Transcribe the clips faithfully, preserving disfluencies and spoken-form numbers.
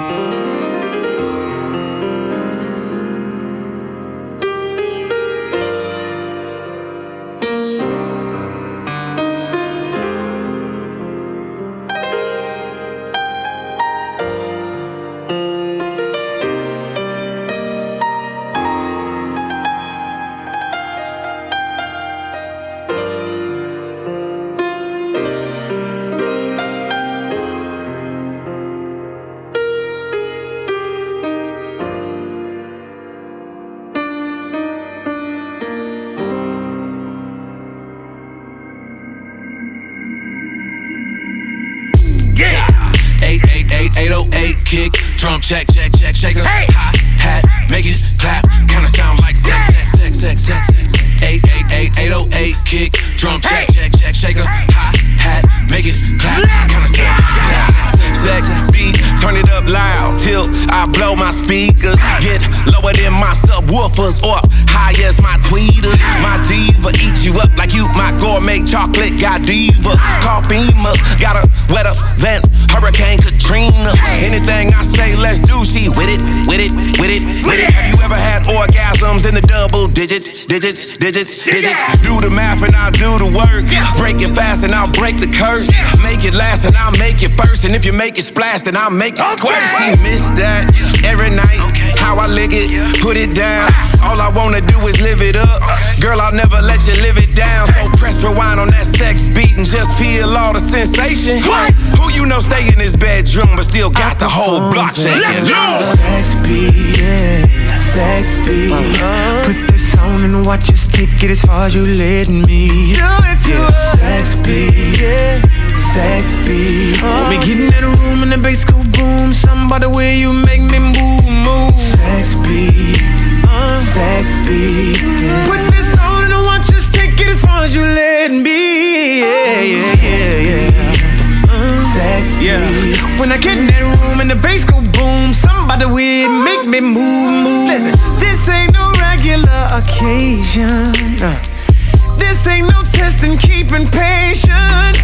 eight oh eight kick, drum check, check, check, shaker. Hey. Hi hat, make it clap, kinda sound like sex, sex, sex, sex, sex, sex. eight eight eight, eight oh eight kick, drum check, check, check, shaker. Hi hat, make it clap, kinda sound like sex, sex, sex. Beat, turn it up loud till I blow my speakers. Get lower than my subwoofers or high as my tweeters. My diva eat you up like you my gourmet chocolate Godiva. Call FEMA, got a wetter than Hurricane Katrina. Anything I say, let's do. She with it, with it, with it, with it. Have you ever had orgasms in the double digits, digits, digits, digits? Do the math and I'll do the work. Break it fast and I'll break the curse. Make it last and I'll make it first. And if you make it splash, then I'll make it squirt. She missed that every night. How I lick it, put it down. All I wanna do is live it up. Girl, I'll never let you live it down. So press rewind on that sex beat and just feel all the sensation. What? Who you know stay in his bedroom but still got the whole block shaking? Sex beat, yeah, sex beat. Uh-huh. Put this on and watch us take it as far as you letting me. Do it to yeah. us. Sex beat, yeah, sex beat. Uh-huh. We get in the room and the bass go boom. Something about the way you make me move, move. Sex beat, uh, sex beat. Yeah. Put this on and watch us take it as far as you letting me. Yeah, yeah, yeah, yeah. Uh, sex beat. Yeah. When I get in that room and the bass go boom, something about the way it make me move, move. Listen, this ain't no regular occasion. Uh, this ain't no test in keeping patience.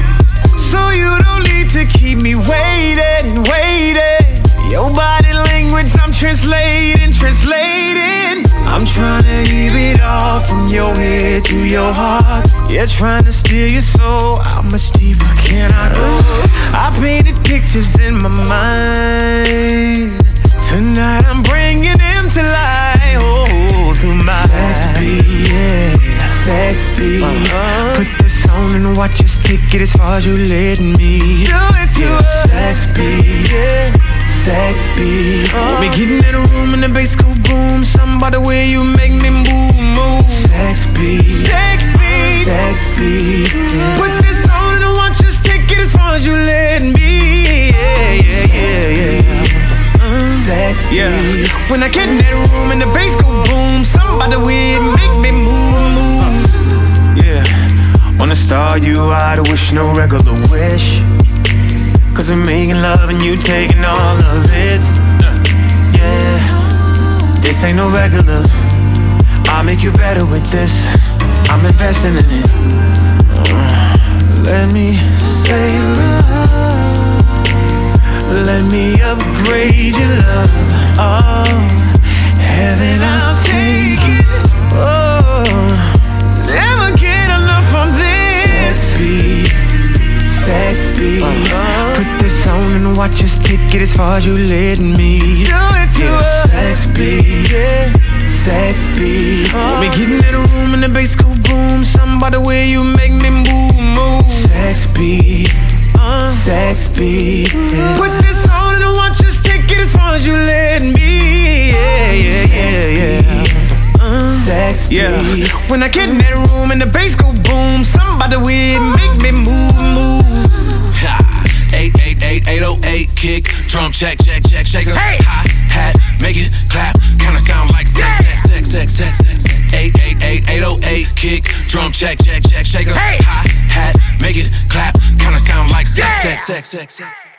So you don't need to keep me waiting, waiting. Your body language, I'm translating, translating. I'm trying to keep it all from your head to your heart. Yeah, trying to steal your soul. How much deeper can I go? I painted pictures in my mind. Tonight I'm bringing them to life. Oh, through my sex beat, yeah, sex beat. Uh-huh. Put this on and watch us take it as far as you letting me. Do it to yeah. us. Sex beat, yeah, sex beat. Uh-huh. We get in the room and the bass go boom. Something about the way you make me move, move. Sex beat, sex beat, sex beat. Yeah. Put this on and watch us take it as far as you letting me. Yeah, yeah, yeah, yeah. Sex yeah. beat. When I get in that room and the bass go boom, something about the way it make me move, move. Yeah, wanna start you out, I wish no regular wish. Cause we're making love and you taking all of it. Yeah, this ain't no regular. I'll make you better with this. I'm investing in it. uh, Let me save it. Let me upgrade your love. Oh, heaven, I'll take it. Oh, never get enough of this. Sex beat, sex beat. Uh-huh. Put this on and watch us take it as far as you letting me. Do it to yeah. us. Sex beat, yeah, sex beat. Uh-huh. We get in the room and the bass go boom. Something about the way you make me move, move. Sex beat. Uh, sex beat, yeah. Put this on and watch us take it as far as you let me. Yeah, yeah, yeah, yeah. Uh, sex beat. Yeah. When I get in that room and the bass go boom, something about the way it make me move, move. eight eight eight, eight oh eight kick, drum check, check, check, shaker. Hey. Hi hat, make it clap, kinda sound like sex, sex, sex, sex, sex, sex. eight eight eight, eight oh eight kick, drum check, check, check, shaker. Hey. Hi hat, make it clap, kinda sound like sex, sex, sex, sex, sex.